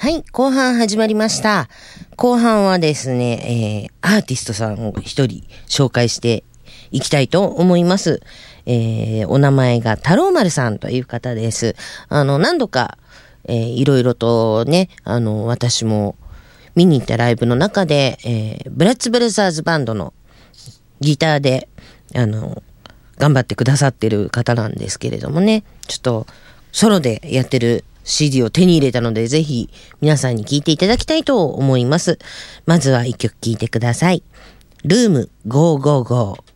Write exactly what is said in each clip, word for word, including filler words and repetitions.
はい、後半始まりました。後半はですね、えー、アーティストさんを一人紹介していきたいと思います。えー、お名前が太郎丸さんという方です。あの、何度か、えー、いろいろとね、あの、私も見に行ったライブの中で、えー、ブラッツブラザーズバンドのギターで、あの、頑張ってくださってる方なんですけれどもね、ちょっとソロでやってるシーディー を手に入れたので、ぜひ皆さんに聴いていただきたいと思います。まずは一曲聴いてください。ルームごーごーごー。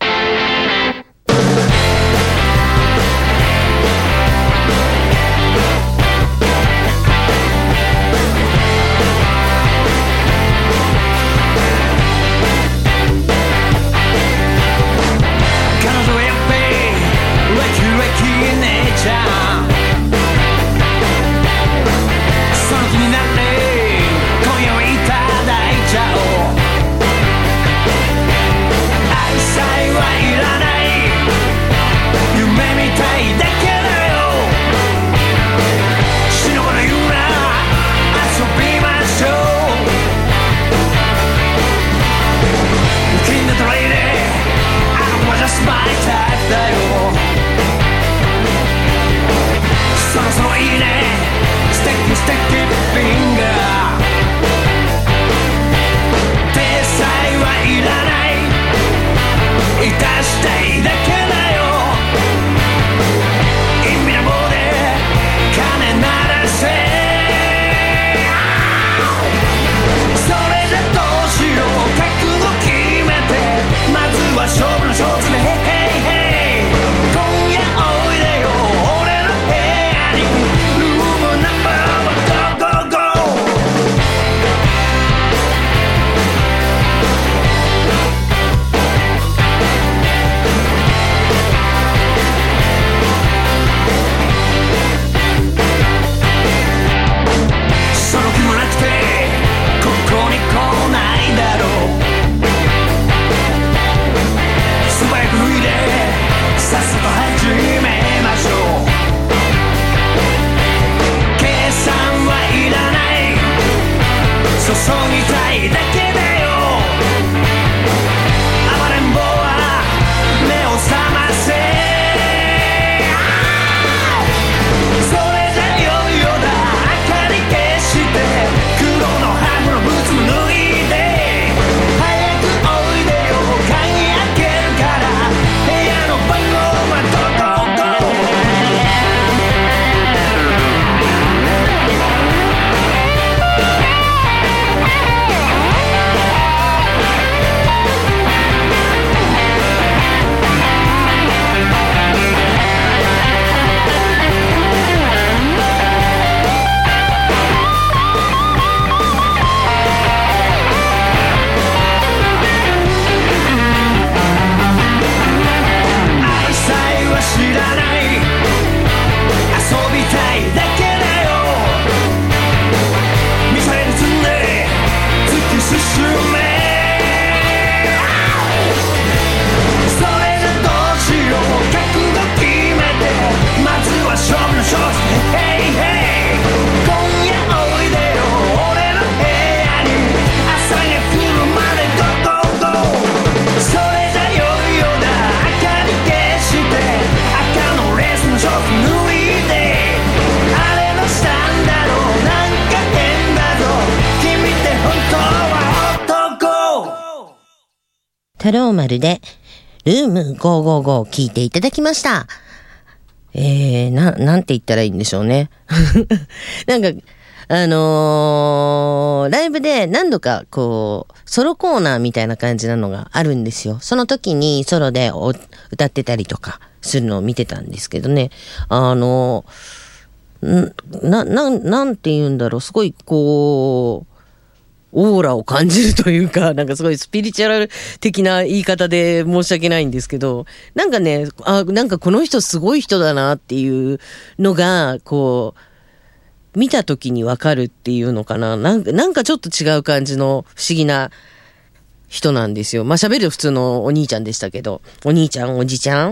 太郎丸でルームごーごーごー聞いていただきました。えー、な、なんて言ったらいいんでしょうね。なんか、あのー、ライブで何度かこう、ソロコーナーみたいな感じなのがあるんですよ。その時にソロでお歌ってたりとかするのを見てたんですけどね。あのー、な、な、なんて言うんだろう。すごいこう、オーラを感じるというか、なんかすごいスピリチュアル的な言い方で申し訳ないんですけど、なんかね、あ、なんかこの人すごい人だなっていうのが、こう、見た時にわかるっていうのかな。なんか、なんかちょっと違う感じの不思議な人なんですよ。まあ喋る普通のお兄ちゃんでしたけど、お兄ちゃん、おじちゃん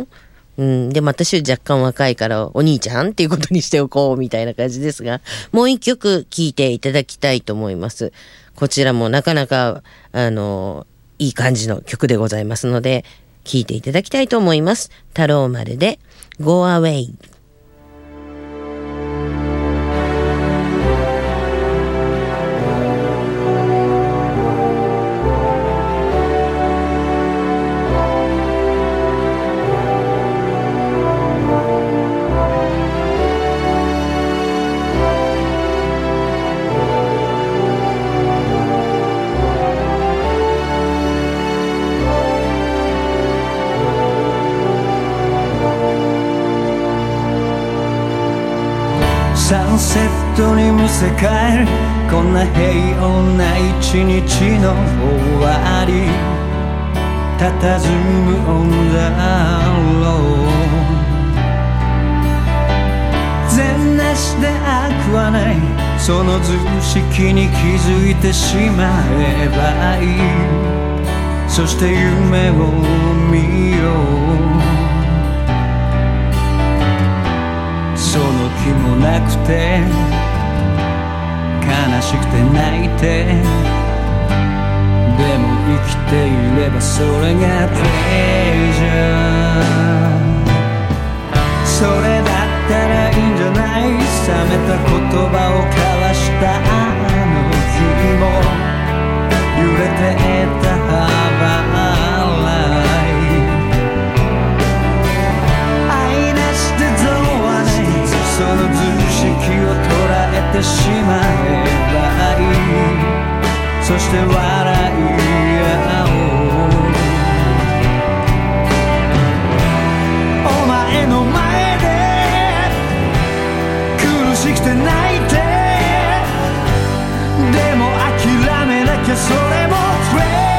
うん、でも私は若干若いからお兄ちゃんっていうことにしておこうみたいな感じですが、もう一曲聴いていただきたいと思います。こちらもなかなかあのいい感じの曲でございますので聴いていただきたいと思います。太郎丸で Go Away。 サンセットにむせ返るこんな平穏な一日の終わり、佇むオンダロー、全なしで悪はない、その図式に気づいてしまえばいい。そして夢を見よう、その気もなくて悲しくて泣いて、でも生きていればそれがプレジャー。それだったらいいんじゃない、冷めた言葉を交わしたあの日も揺れてたハバその図式を捉えてしまえばいい。そして笑い合おう、お前の前で苦しくて泣いて、でも諦めなきゃそれもプレー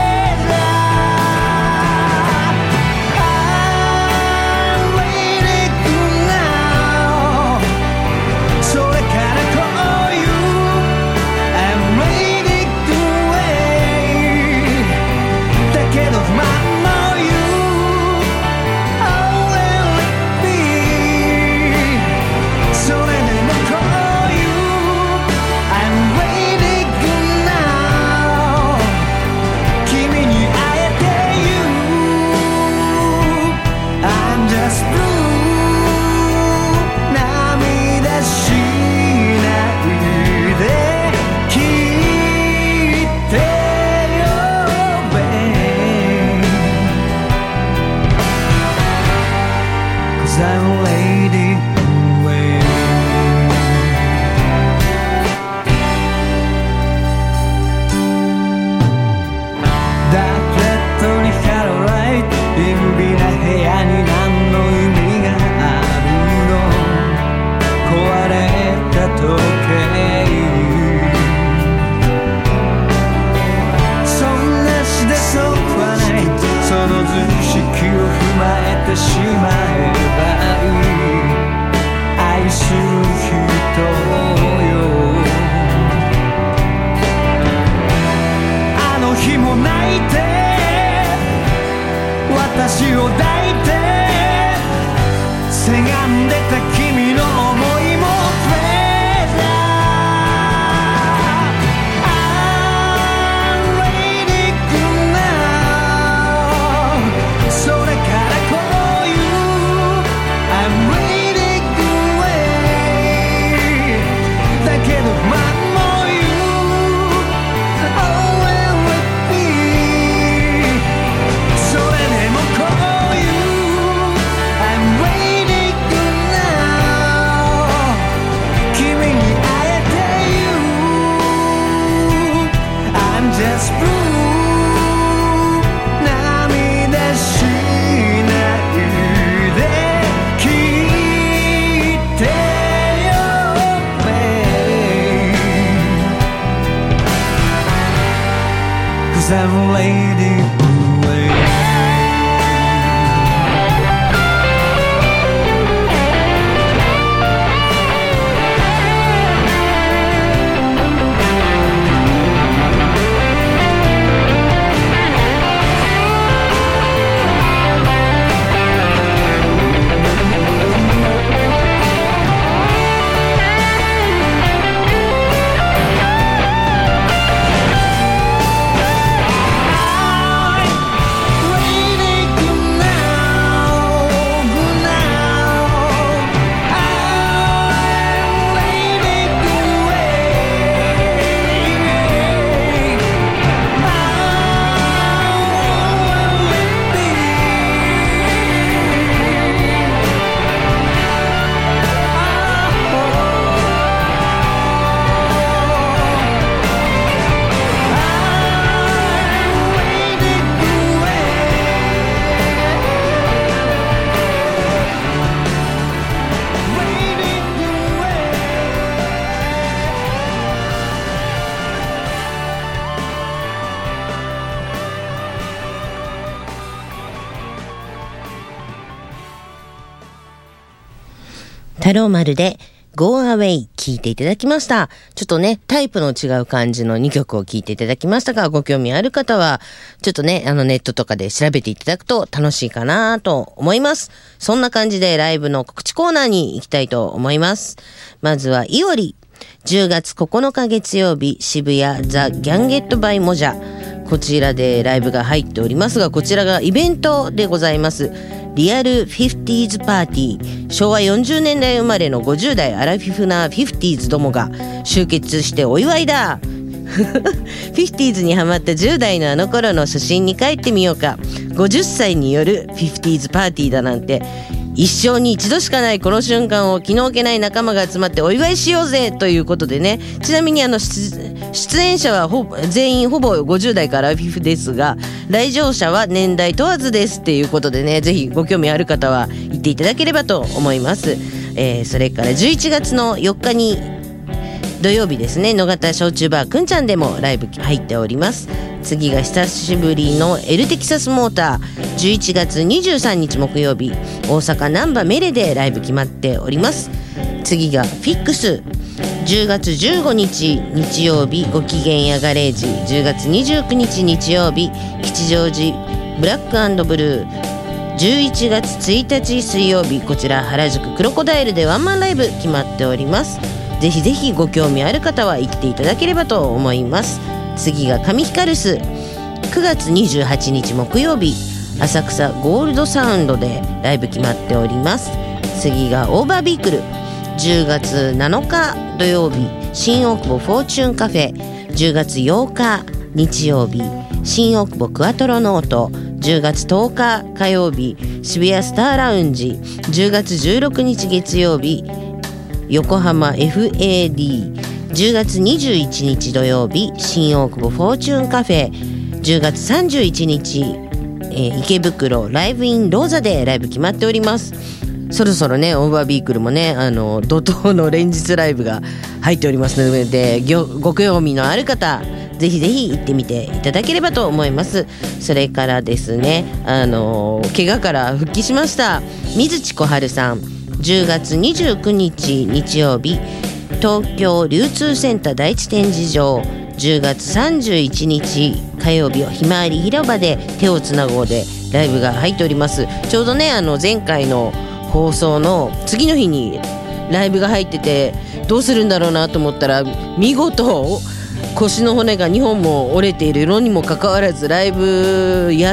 太郎丸で Go Away 聴いていただきました。ちょっとね、タイプの違う感じのにきょくを聴いていただきましたが、ご興味ある方は、ちょっとね、あのネットとかで調べていただくと楽しいかなと思います。そんな感じでライブの告知コーナーに行きたいと思います。まずは、いおり。じゅうがつここのか月曜日、渋谷ザ・ギャンゲットバイモジャ。こちらでライブが入っておりますが、こちらがイベントでございます。リアルフィフティーズパーティー。昭和よんじゅうねんだい生まれのごじゅう代アラフィフなフィフティーズどもが集結してお祝いだ。フィフティーズにハマったじゅう代のあの頃の初心に帰ってみようか。ごじゅっさいによるフィフティーズパーティーだなんて、一生に一度しかないこの瞬間を気の置けない仲間が集まってお祝いしようぜということでね。ちなみにあの 出, 出演者はほ全員ほぼごじゅう代からアラフィフですが、来場者は年代問わずですっていうことでね、ぜひご興味ある方は行っていただければと思います。えー、それからじゅういちがつのよっかに土曜日ですね、野方焼酎バーくんちゃんでもライブ入っております。次が久しぶりのエルテキサスモーター。じゅういちがつにじゅうさんにち木曜日、大阪難波メレでライブ決まっております。次がフィックス。じゅうがつじゅうごにち日曜日、ごきげんやガレージ。じゅうがつにじゅうくにち日曜日、吉祥寺ブラック&ブルー。じゅういちがつついたち水曜日、こちら原宿クロコダイルでワンマンライブ決まっております。ぜひぜひご興味ある方は行っていただければと思います。次が神ヒカルス。くがつにじゅうはちにち木曜日、浅草ゴールドサウンドでライブ決まっております。次がオーバービークル。じゅうがつなのか土曜日、新大久保フォーチュンカフェ。じゅうがつようか日曜日、新大久保クワトロノート。じゅうがつとおか火曜日、渋谷スターラウンジ。じゅうがつじゅうろくにち月曜日、横浜 エフエーディー。じゅうがつにじゅういちにち土曜日、新大久保フォーチュンカフェ。じゅうがつさんじゅういちにち、えー、池袋ライブインローザでライブ決まっております。そろそろね、オーバービークルもね、あの怒涛の連日ライブが入っておりますので、ご興味のある方、ぜひぜひ行ってみていただければと思います。それからですね、あの怪我から復帰しました水地小春さん。じゅうがつにじゅうくにち日曜日、東京流通センター第一展示場。じゅうがつさんじゅういちにち火曜日、ひまわり広場で手をつなごうでライブが入っております。ちょうどね、あの前回の放送の次の日にライブが入ってて、どうするんだろうなと思ったら、見事腰の骨がにほんも折れているのにもかかわらずライブやって、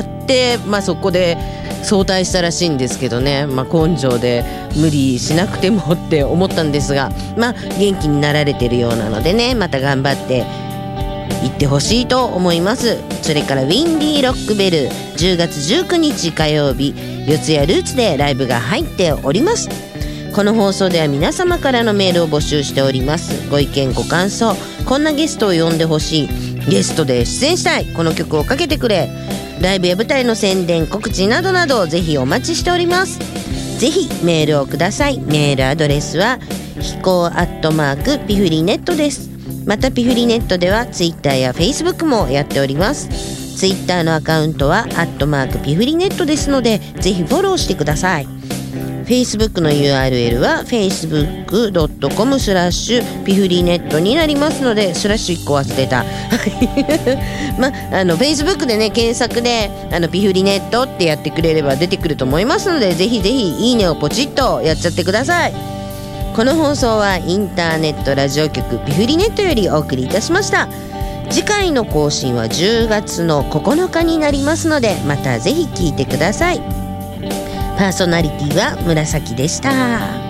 まあ、そこで早退したらしいんですけどね、まあ、根性で無理しなくてもって思ったんですが、まあ、元気になられてるようなのでね、また頑張って行ってほしいと思います。それからウィンディーロックベル。じゅうがつじゅうくにち火曜日、四谷ルーツでライブが入っております。この放送では皆様からのメールを募集しております。ご意見ご感想、こんなゲストを呼んでほしい、ゲストで出演したい、この曲をかけてくれ、ライブや舞台の宣伝告知などなどぜひお待ちしております。ぜひメールをください。メールアドレスはひこうアットマークピフリネットです。またピフリネットではツイッターやフェイスブックもやっております。ツイッターのアカウントはアットマークピフリネットですので、ぜひフォローしてください。Facebook の ユーアールエル は フェイスブックドットコムスラッシュピフリネットになりますので、スラッシュいっこ忘れたまあの Facebook でね、検索であのピフリネットってやってくれれば出てくると思いますので、ぜひぜひいいねをポチッとやっちゃってください。この放送はインターネットラジオ局ピフリネットよりお送りいたしました。次回の更新はじゅうがつのここのかになりますので、またぜひ聞いてください。パーソナリティは紫でした。